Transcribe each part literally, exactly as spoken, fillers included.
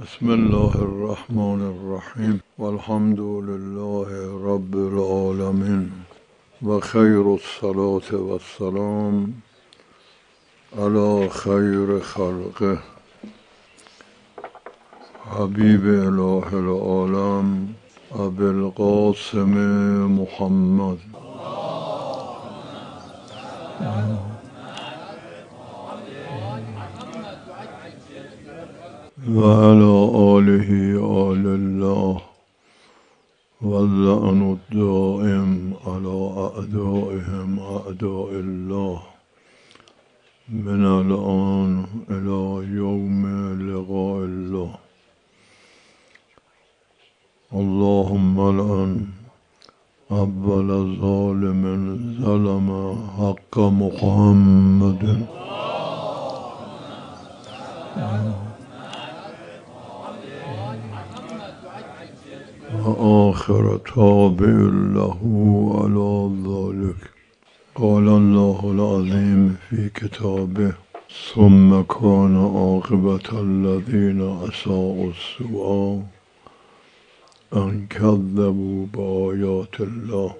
بسم الله الرحمن الرحیم والحمد لله رب العالمین و خیر الصلاة و السلام علی خیر خلقه حبیب اله العالم ابی القاسم محمد و علی آله آل الله واللعن الدائم علی اعدائهم اعداء الله من الآن الى یوم لقاء الله. اللهم الآن اول ظالم ظلم حق محمد و آخر تابع له على ذلك. قال الله العظيم في كتابه ثم كان عاقبة الذين أساءوا السوء أن كذبوا بآيات الله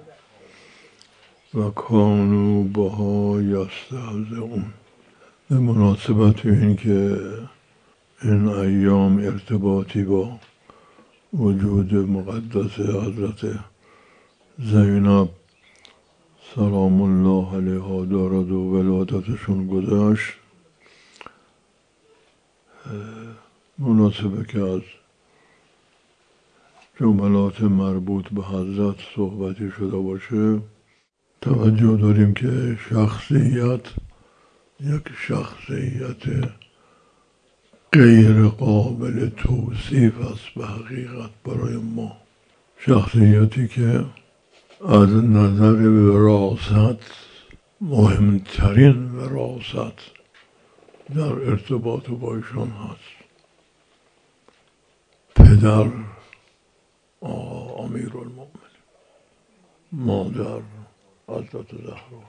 وكانوا بها يستهزئون. به مناسبت این که این ایام ارتباطی با وجود مقدس حضرت زینب سلام الله علیها دارد و ولادتشون گذشت، مناسبه که از جملات مربوط به حضرت صحبتی شده باشه. توجه داریم که شخصیت یک شخصیت غیر قابل توصیف است به حقیقت برای ما، شخصیتی که از نظر وراثت مهمترین وراثت در ارتباط با ایشان هست. پدر امیرالمؤمنین، مادر حضرت زهرا،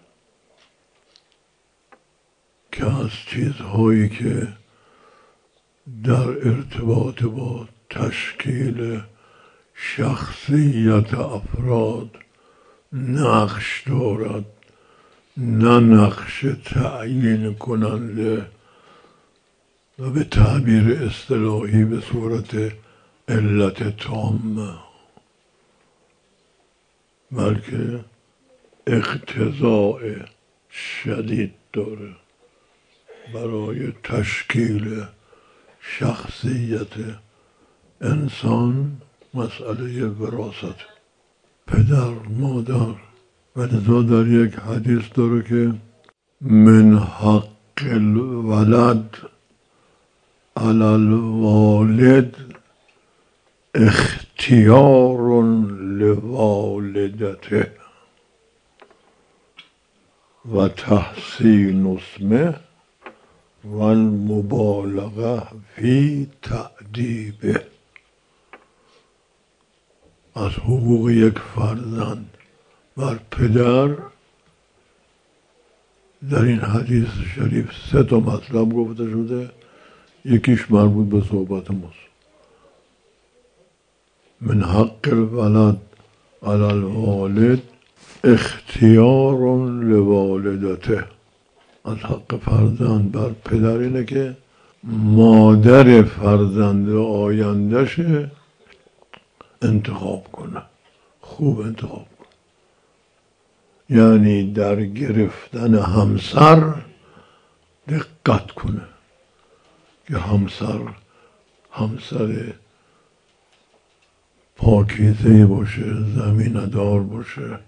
که از چیزهایی که در ارتباط با تشکیل شخصیت افراد نقش دارد، نه نقش تعیین کننده و به تعبیر اصطلاحی به صورت علت تامه، بلکه اقتضاء شدید داره برای تشکیل شخصیت انسان. مسئله وراثت پدر مادر، و لذا در یک حدیث داره که من حق الولد علی الوالد اختیار لوالدته و تحسین اسمه و المبالغه فی تأدیبه. از حقوق یک فرزند بر پدر در این حدیث شریف سه تا مطلب گفته شده، یکیش مربوط به صحبت ماست. من حق الولد علی الوالد اختیار لوالدته. از حق فرزند بر پدر اینه که مادر فرزند آیندهش انتخاب کنه، خوب انتخاب کنه، یعنی در گرفتن همسر دقت کنه که همسر همسر پاکیزه باشه، زمینه دار باشه،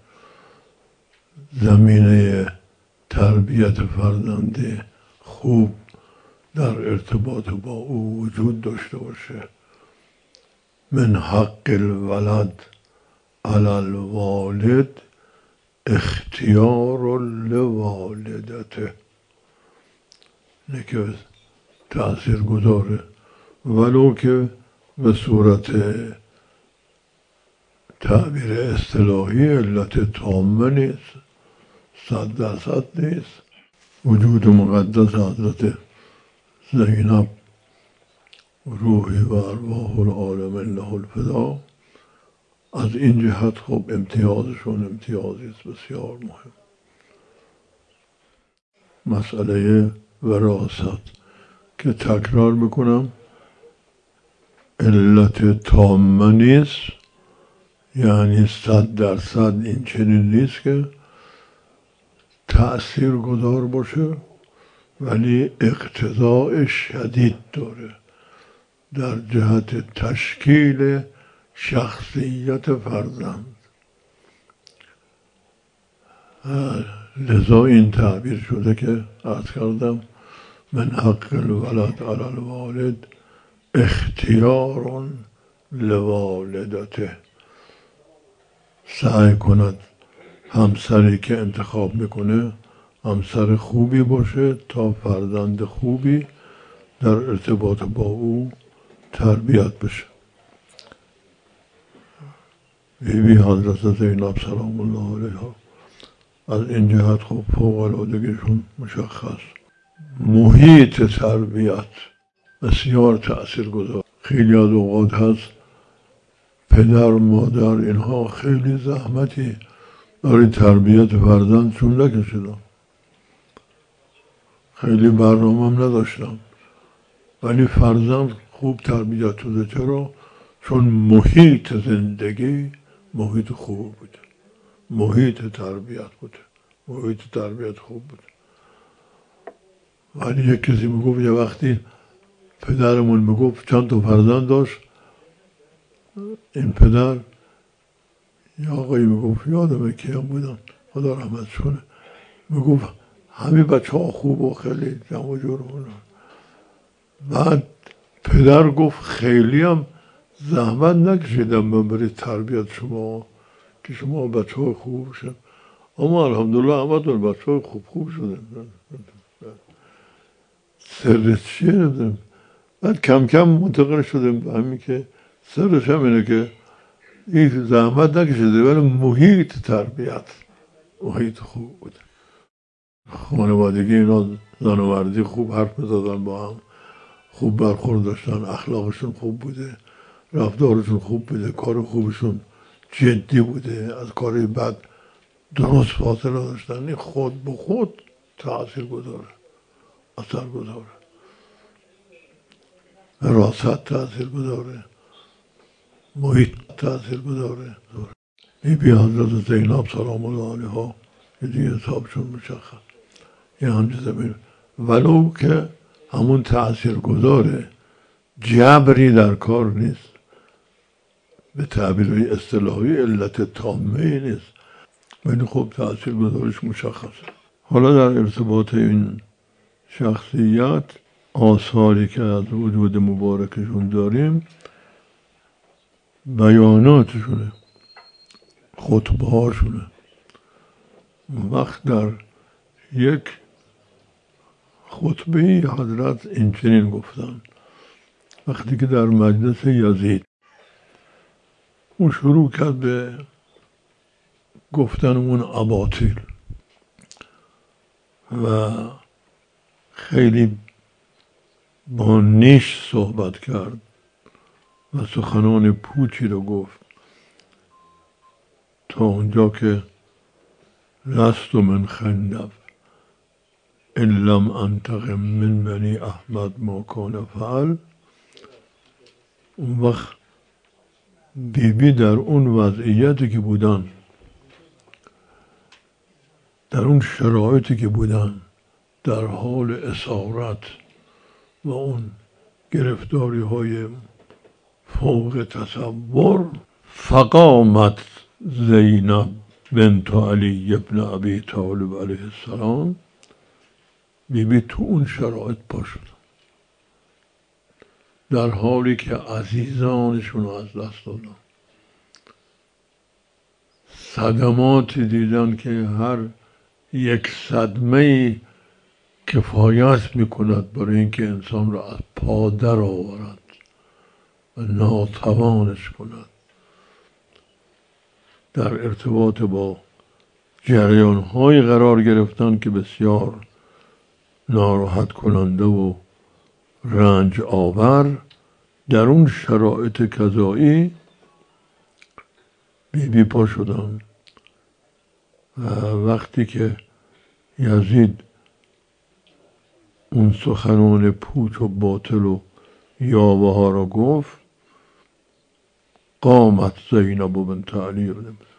زمینه تربیت فرزند خوب در ارتباط با او وجود داشته باشه. من حق الولد علی الوالد اختیار لوالدته، اینه که تأثیر گذاره، ولو که به صورت تعبیر اصطلاحی علت تامه نیست، صد درصد نیست. وجود مقدس حضرت زینب روحی و ارواح العالم له الفدا. از این جهت خب امتیازشون امتیازی است بسیار مهم. مسئله وراثت که تکرار میکنم علت تامه نیست، یعنی صد درصد این چنین نیست که تأثیر گذار باشه، ولی اقتضاء شدید داره در جهت تشکیل شخصیت فرزند. لذا این تعبیر شده که عرض کردم من حق الولد علی الوالد اختیار لوالدته. سعی کند همسری که انتخاب میکنه همسر خوبی باشه تا فرزند خوبی در ارتباط با او تربیت بشه. بی بی حضرت زینب سلام الله علیها از این جهت خب فوق العادگیشون مشخص. محیط تربیت بسیار تأثیر گذار. خیلی از اوقات هست پدر مادر اینها خیلی زحمتی برای تربیت فرزندشون نکشیدن، خیلی برنامه هم نداشتن، ولی فرزند خوب تربیت شده. چرا؟ چون محیط زندگی محیط خوب بوده، محیط تربیت بوده، محیط تربیت خوب بوده. ولی یک کسی میگفت یه وقتی پدرمون میگفت چند تا فرزند داشت، این پدر یا آقایی میگفت یادمه که هم بودن خدا رحمتش کنه، میگفت همه بچه ها خوب و خیلی جمع جور بودن. بعد پدر گفت خیلی هم زحمت نکشیدم من برای تربیت شما که شما بچه های خوب شد، اما الحمدلله همه تون بچه های خوب خوب شدن. سرش چیه نمیدونم. بعد کم کم منتقل شدیم به همین که سرش هم اینه که این زحمت نکشیده ولی محیط تربیت محیط خوب بوده. خانوادگی اینا زن و مردی خوب حرف میزدن با هم، خوب برخورد داشتن، اخلاقشون خوب بوده، رفتارشون خوب بوده، کار خوبشون جدی بوده، از کاری بد درست فاصله داشتن. این خود به خود تأثیر گذاره، اثر گذاره، وراثت تأثیر گذاره، محیط تأثیر گذاره. بی بی حضرت زینب سلام الله علیها یه دیگه حسابشون مشخص یه همچه زمین، ولو که همون تأثیر گذاره جبری در کار نیست، به تعبیر اصطلاحی علت تامه نیست، ولی خب تأثیر گذارش مشخصه. حالا در ارتباط این شخصیت آثاری که از وجود مبارکشون داریم بیاناتشونه، خطبه هاشونه. وقت در یک خطبه حضرت این چنین گفتن وقتی که در مجلس یزید اون شروع کرد به گفتن اون اباطیل و خیلی با نیش صحبت کرد و سخنان پوچی رو گفت تا اونجا که لست من خندف ان لم انتقم من بنی احمد ما کان فعل. اون وقت بیبی در اون وضعیتی که بودن، در اون شرایطی که بودن، در حال اسارت و اون گرفتاری های فوق تصور، فقامت زینب بنت علی ابن ابی طالب علیه السلام، بیبی تو اون شرایط پا شد در حالی که عزیزانشون رو از دست دادن، صدماتی دیدن که هر یک صدمه کفایت میکند برای اینکه انسان را از پا در آورد و ناتوانش کند. در ارتباط با جریان‌های قرار گرفتن که بسیار ناراحت کننده و رنج آور در اون شرایط قضایی بی بی پا شدن و وقتی که یزید اون سخنان پوچ و باطل و یاوه ها را گفت، قامت زینب بنت علی،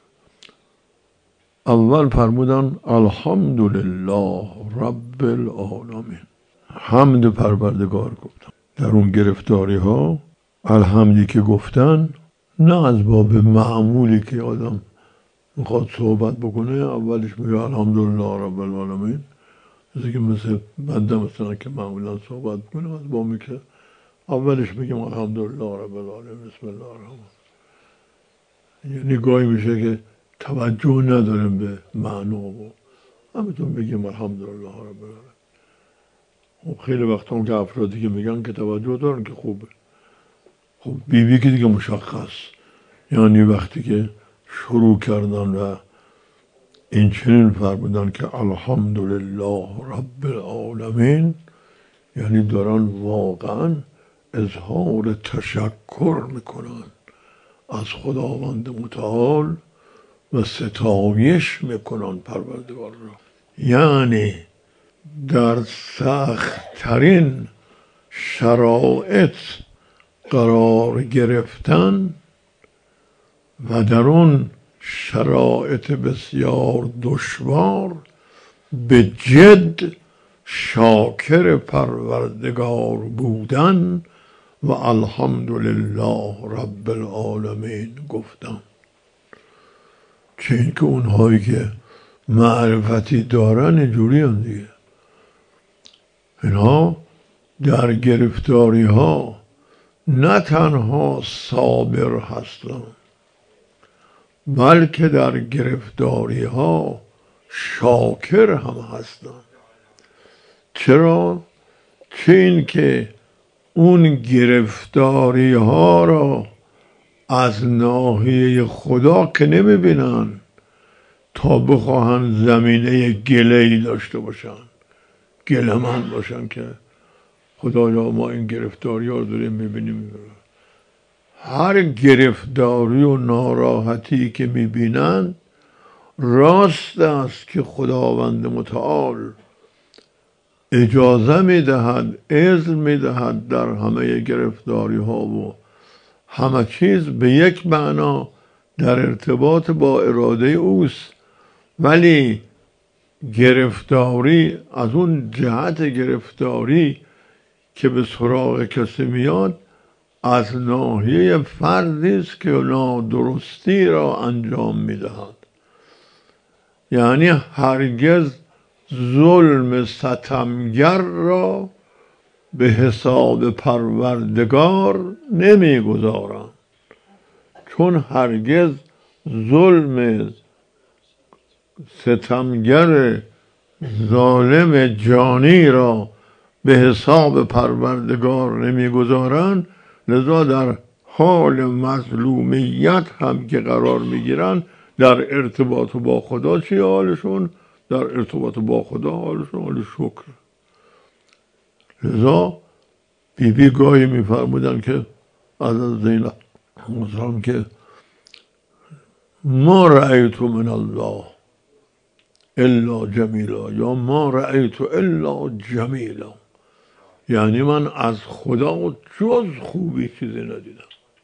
اول فرمودن الحمدلله رب العالمین، حمد پروردگار گفتن. در اون گرفتاری ها الحمدی که گفتن نه از باب معمولی که آدم میخواد صحبت بکنه اولش میگه الحمدلله رب العالمین، مثل که مثل بنده مثلا که معمولا صحبت بکنه از بامی که اولش میگیم الحمدلله رب العالمین بسم الله الرحمن، یعنی گاهی میشه که توجه نداریم به معنا و همینطور بگیم الحمدلله رب العالمین. خب خیلی وقتا هم که افرادی که میگن که توجه دارن که خوبه. خب بی بی که دیگه مشخص، یعنی وقتی که شروع کردن و این چنین فرمودن که الحمدلله رب العالمین، یعنی دارن واقعا اظهار تشکر میکنن از خداوند متعال و ستایش میکنن پروردگار را. یعنی در سخت‌ترین شرایط قرار گرفتن و در اون شرایط بسیار دشوار به جد شاکر پروردگار بودن و الحمدلله رب العالمین گفتن. چه این که اونهایی که معرفتی دارن اینجوری هم دیگه، اینها در گرفتاری ها نه تنها صابر هستن بلکه در گرفتاری ها شاکر هم هستن. چرا؟ چه این که اون گرفتاری ها را از ناحیه خدا که نمیبینن تا بخواهن زمینه گله‌ای داشته باشن، گله‌مند باشن که خدایا ما این گرفتاری ها رو داریم میبینیم. هر گرفتاری و ناراحتی که میبینن راست است که خداوند متعال اجازه میدهد، اذن میدهد در همه گرفتاری ها و همه چیز به یک معنا در ارتباط با اراده اوست، ولی گرفتاری از اون جهت گرفتاری که به سراغ کسی میاد از ناحیه فردی است که نادرستی را انجام میدهد. یعنی هرگز ظلم ستمگر را به حساب پروردگار نمیگذارند، چون هرگز ظلم ستمگر ظالم جانی را به حساب پروردگار نمیگذارند، لذا در حال مظلومیت هم که قرار میگیرن در ارتباط با خدا چی حالشون؟ در ارتباط با خدا حالشون حال شکر. لذا بی بی گاهی میفرمودن که از زینب مثلا که ما رأیت من الله الا جمیلا، یا ما رأیت الا جمیلا، یعنی من از خدا جز خوبی چیزی ندیدم.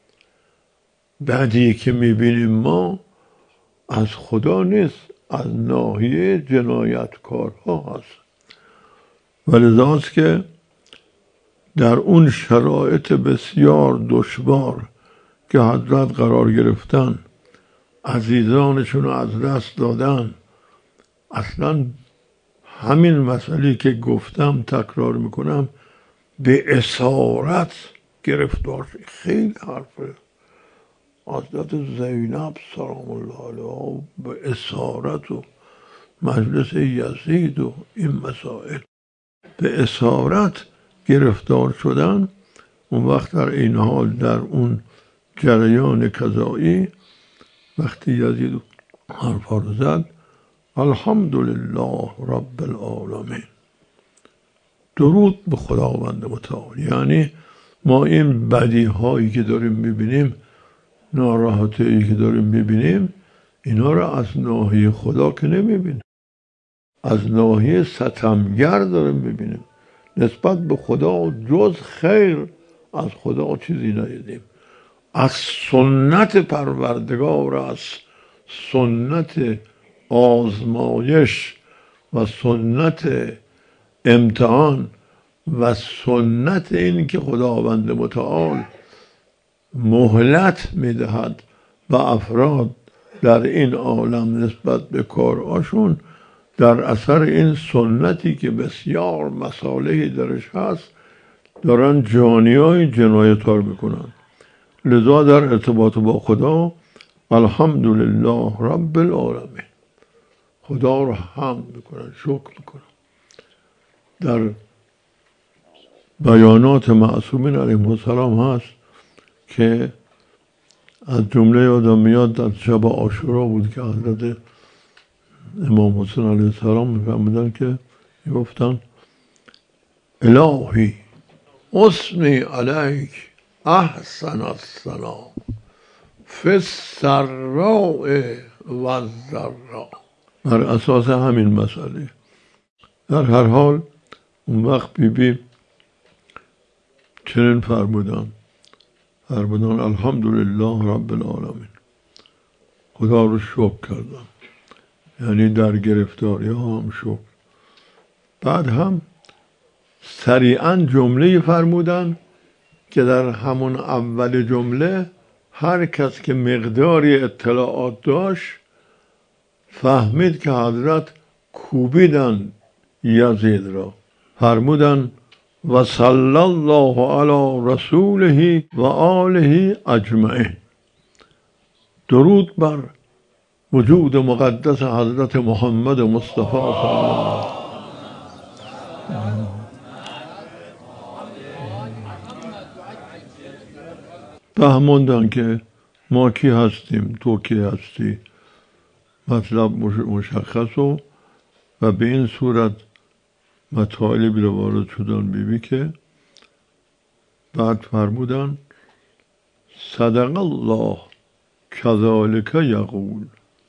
بعدی که میبینیم ما از خدا نیست، از ناحیه جنایتکارها هست. ولذاست که در اون شرایط بسیار دشوار که حضرت قرار گرفتن، عزیزانشون رو از دست دادن، اصلا همین مسئله که گفتم تکرار میکنم، به اسارت گرفتار. خیلی حرفه حضرت زینب سلام الله علیها به اسارت و مجلس یزید و این مسائل به اسارت گرفتار شدن. اون وقت در این حال در اون جریان قضایی وقتی یزید حرفا رو زد الحمدلله رب العالمین، درود به خداوند متعال، یعنی ما این بدی هایی که داریم میبینیم، ناراحتی که داریم میبینیم، اینا رو از ناحیه خدا که نمیبینیم، از ناحیه ستمگر داریم میبینیم. نسبت به خدا جز خیر از خدا چیزی ندیدیم. از سنت پروردگار، از سنت آزمایش و سنت امتحان و سنت این که خداوند متعال مهلت میدهد و افراد در این عالم نسبت به کارهاشون در اثر این سنتی که بسیار مصالحی درش هست دارن جانیای جنایتکار میکنن. لذا در ارتباط با خدا الحمدلله رب العالمین، خدا رو حمد میکنن، شکر میکنن. در بیانات معصومین علیهم السلام هست که از جمله آدم میاد در شب عاشورا بود که حضرت امام حسین علیه السلام میفهمیدن که میگفتن الهی اثنی علیک احسن الثنا فی السراء و الضراء، بر اساس همین مسئله. در هر حال اون وقت بی بی چنین فرمودن فرمودن الحمدلله رب العالمین، خدا رو شکر کردن، یعنی در گرفتاری ها هم شکر. بعد هم سریعا جمله فرمودن که در همون اول جمله هر کس که مقداری اطلاعات داشت فهمید که حضرت کوبیدن یزید را. فرمودن و صلی الله علی رسوله و آله اجمعین، درود بر وجود مقدس حضرت محمد مصطفی صلی الله علیه وسلم. فهموندن که ما کی هستیم، تو کی هستی، مطلب مشخص و و به این صورت مطالبی رو وارد شدن بی بی که بعد فرمودن صدق الله کذالک یقول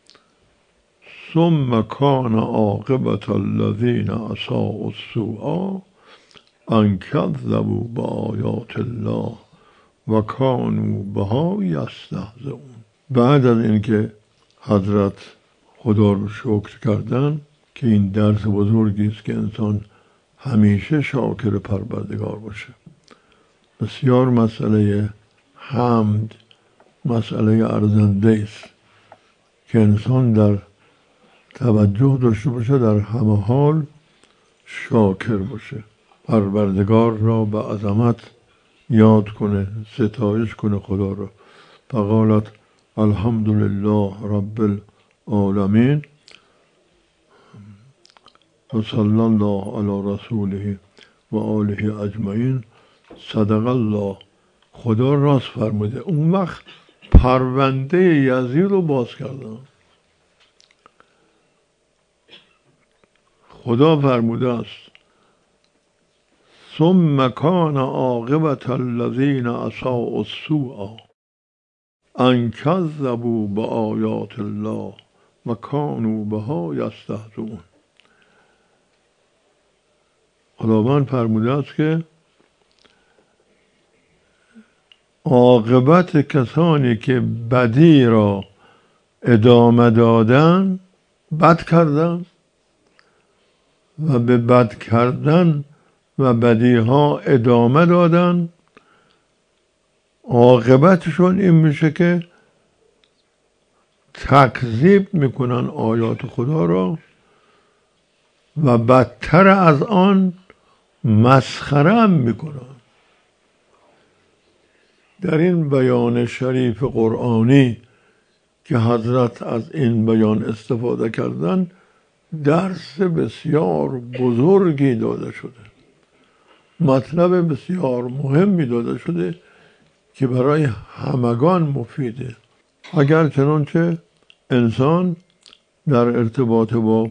ثم کان عاقبة الذین اساءوا السوء ان کذبوا بآیات الله و کانوا بها یستهزئون. بعد از اینکه حضرت خدا رو شکر کردن که این درس بزرگی است که انسان همیشه شاکر پروردگار باشه. بسیار مسئله حمد مسئله ارزنده است که انسان در توجه داشته باشه، در همه حال شاکر باشه، پروردگار را به عظمت یاد کنه، ستایش کنه خدا رو. فقالت الحمدلله رب العالمین و صلی الله علی رسوله و آله اجمعین صدق الله. خدا راست فرموده. اون وقت پرونده یزید رو باز کردن. خدا فرموده است ثم کان عاقبة الذین اساءوا السوء ان کذبوا بآیات الله و کانوا بها یستهزئون. خداوند فرموده است که عاقبت کسانی که بدی را ادامه دادن، بد کردن و به بد کردن و بدی ها ادامه دادن، عاقبتشون این میشه که تکذیب میکنن آیات خدا را و بدتر از آن مسخره هم میکنن. در این بیان شریف قرآنی که حضرت از این بیان استفاده کردن درس بسیار بزرگی داده شده، مطلب بسیار مهمی داده شده که برای همگان مفیده. اگر چنانچه انسان در ارتباط با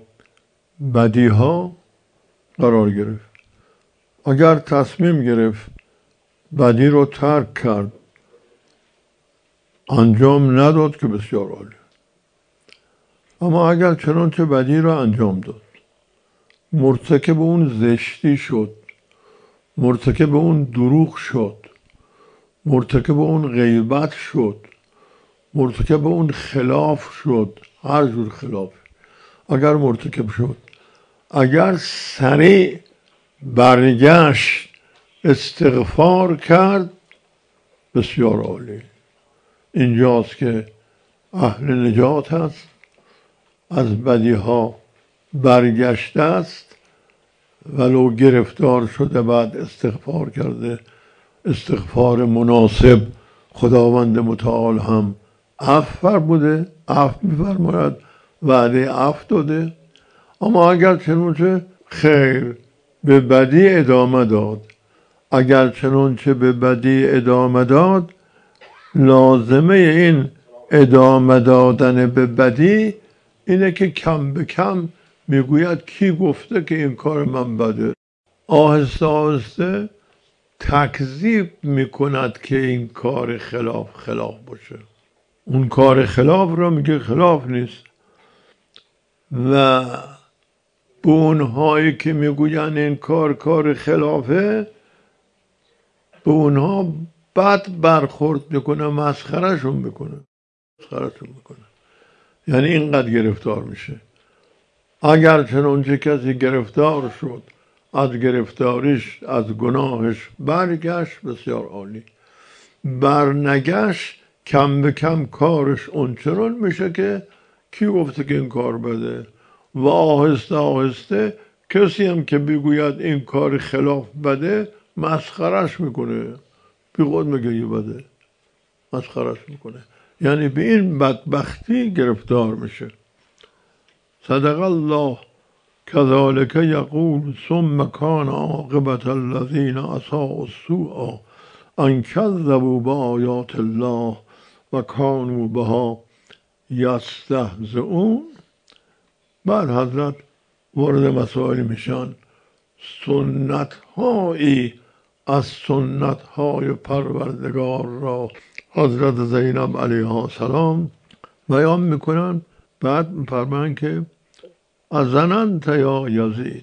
بدیها قرار گرفت، اگر تصمیم گرفت بدی رو ترک کرد، انجام نداد که بسیار عالی. اما اگر چنانچه بدی رو انجام داد، مرتکب اون زشتی شد، مرتکب اون دروغ شد، مرتکب اون غیبت شد، مرتکب اون خلاف شد، هر جور خلاف اگر مرتکب شد، اگر سریع برگشت استغفار کرد، بسیار عالی. اینجاست که اهل نجات هست، از بدی ها برگشته است، ولو گرفتار شده بعد استغفار کرده، استغفار مناسب خداوند متعال هم عفو فرموده، عفو می‌فرماید، وعده عفو داده. اما اگر چنانچه خیر به بدی ادامه داد، اگر چنانچه به بدی ادامه داد، لازمه این ادامه دادن به بدی اینه که کم به کم میگوید کی گفته که این کار من بده. آهسته آهسته تکذیب میکند که این کار خلاف خلاف باشه. اون کار خلاف را میگه خلاف نیست و به اونهایی که میگوین این کار کار خلافه، به اونها بد برخورد میکنه، مسخرهشون میکنه مسخرهشون میکنه یعنی اینقدر گرفتار میشه. اگر چنانچه کسی گرفتار شد، از گرفتاریش، از گناهش برگشت، بسیار عالی. برنگشت، کم به کم کارش اونچنان میشه که کی گفته که این کار بده، و آهسته آهسته کسی هم که بگوید این کار خلاف بده، مسخرش میکنه، بی خود میگه یه بده، مسخرش میکنه. یعنی به این بدبختی گرفتار میشه. صدق الله. كذلك يقول ثم كان عاقبة الذين اساءوا السوء ان كذبوا بآیات الله و كانوا بها یستهزئون. بعد حضرت وارد مسائل میشن، سنت هایی از سنت های پروردگار را حضرت زینب علیها السلام بیان میکنن. بعد میفرمان که ازننت یا یزید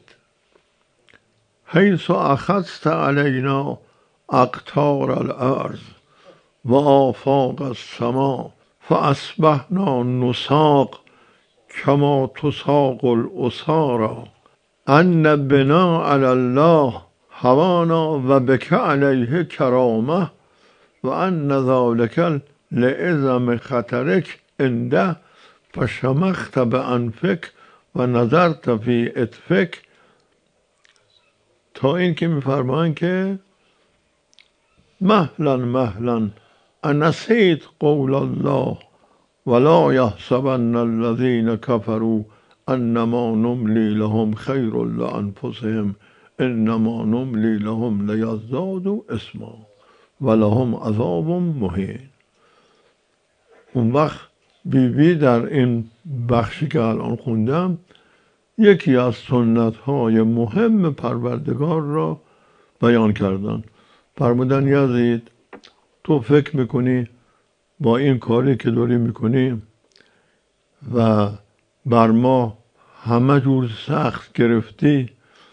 حیث اخذت علینا اقطار الارض و آفاق السماء فاصبحنا نساق کما تساق الاسارى ان بنا علی الله هوانا و بک علیه کرامه و ان ذلک لعظم خطرک عنده فشمخت بانفک و نظرت فی اطفک. تا این که میفرمان که مهلا مهلا انسیت قول الله ولا یحسبن الذین کفروا انما نملی لهم خیر لانفسهم انما نملی لهم لیزدادوا اثما ولهم عذاب مهین. اون وقت بی بی در این بخشی که الان خوندم یکی از سنت های مهم پروردگار را بیان کردن. فرمودن یزید تو فکر میکنی با این کاری که داری میکنی و بر ما همه جور سخت گرفتی،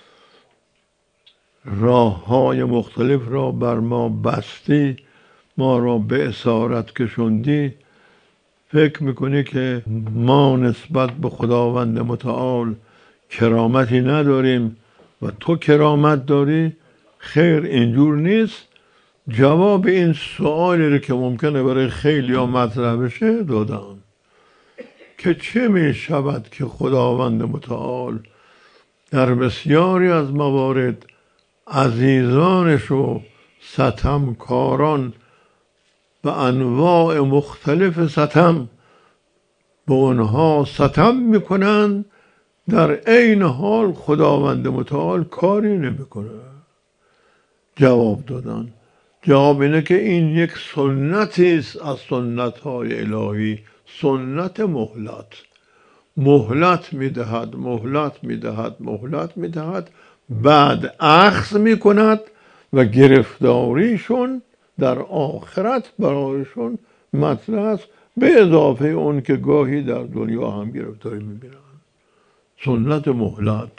راه های مختلف را بر ما بستی، ما را به اسارت کشوندی، فکر میکنی که ما نسبت به خداوند متعال کرامتی نداریم و تو کرامت داری؟ خیر، اینجور نیست. جواب این سوالی رو که ممکنه برای خیلی ها مطرح بشه دادم که چه می شود که خداوند متعال در بسیاری از موارد عزیزانش و ستمکاران به انواع مختلف ستم به اونها ستم میکنن، در عین حال خداوند متعال کاری نمیکنه. جواب دادن، جواب اینه که این یک سنتی است از سنت های الهی، سنت مهلت. مهلت میدهد مهلت میدهد مهلت میدهد بعد اخذ میکند و گرفتاریشون در آخرت برایشون مطرح است، به اضافه اون که گاهی در دنیا هم گرفتاری میبینن. سنت مهلت.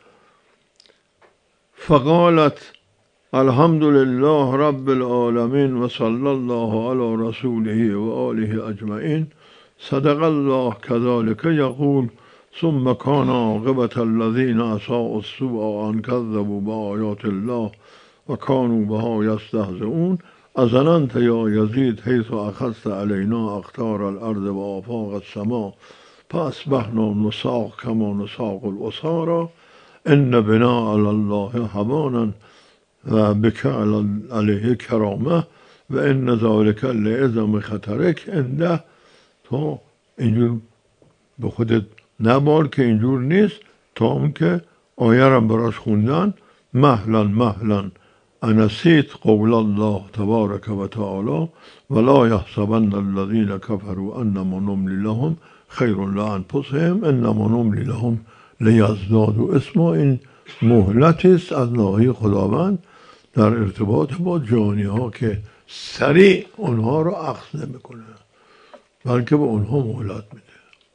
فقالت الحمد لله رب العالمین و صلی الله علی رسوله و آله اجمعین. صدق الله كذلك يقول ثم كان عاقبة الذين اساءوا السوء ان كذبوا بآيات الله وكانوا بها يستهزئون. أظننت يا يزيد حيث أخذت علينا أقطار الأرض وآفاق السماء فأصبحنا نساق كما نساق الأسارى إن بنا على الله هوانا وبك عليه کرامه و ان ذلك لعظم خطرک عنده. تو اینجور به خودت نبال که اینجور نیست، تا اون که آیه را براش خوندن مهلا مهلا انسیت قول الله تبارک و تعالی ولا یحسبن الذین کفروا انما نملی لهم خیر لانفسهم انما نملی لهم لیزدادوا اسما. این مهلتی است از ناحیه خداوند در ارتباط با جانی ها که سریع اونها رو اخذ نمیکنه، بلکه به اونها مهلت میده.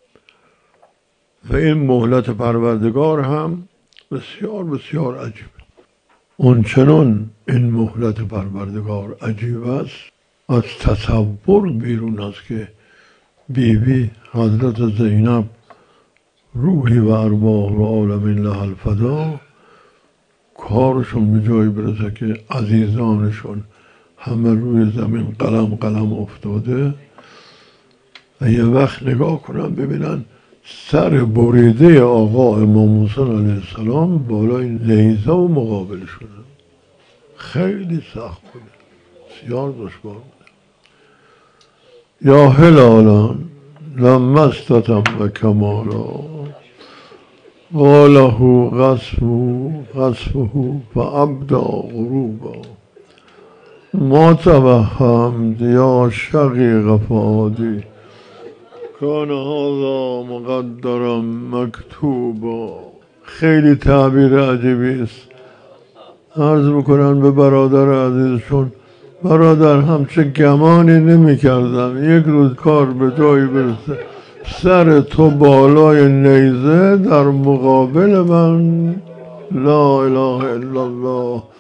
و این مهلت پروردگار هم بسیار بسیار عجیبه. اون چنان این مهلت پروردگار عجیب است، از تصور بیرون است که بیبی حضرت زینب روحی و ارواح و عالمین لها الفدا کارشون به جایی برسه که عزیزانشون همه روی زمین قلم قلم افتاده و یه وقت نگاه کنن ببینن سر بریده آقا امام حسین علیه السلام بالای نیزه و مقابل شده. خیلی سخت بوده، بسیار دشوار بوده. یا هلالا لما استتم کمالا قاله قصفه قصفه فابدا غروبا ما توهمت یا شقیق فادی کان هذا مقدرا مکتوبا. خیلی تعبیر عجیبی است. عرض میکنن به برادر عزیزشون، برادر همچه گمانی نمی کردم یک روز کار به جایی برسه سر تو بالای نیزه در مقابل من. لا اله الا الله